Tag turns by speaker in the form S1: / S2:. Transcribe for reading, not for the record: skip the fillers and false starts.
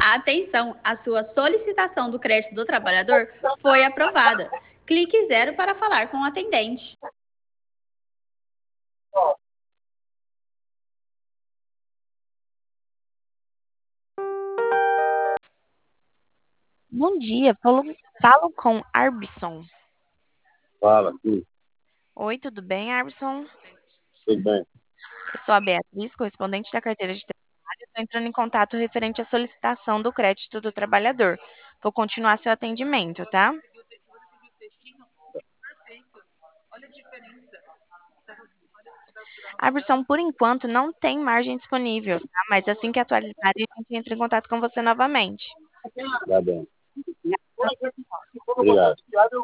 S1: Atenção, a sua solicitação do crédito do trabalhador foi aprovada. Clique 0 para falar com o atendente.
S2: Bom dia, falo com Arbson.
S3: Fala, sim,
S2: Oi, tudo bem, Arbson?
S3: tudo bem.
S2: Eu sou a Beatriz, correspondente da carteira de trabalho. Estou entrando em contato referente à solicitação do crédito do trabalhador. Vou continuar seu atendimento, tá? Arbson, por enquanto não tem margem disponível, tá? Mas assim que atualizar, a gente entra em contato com você novamente.
S3: Tá bem. Obrigado.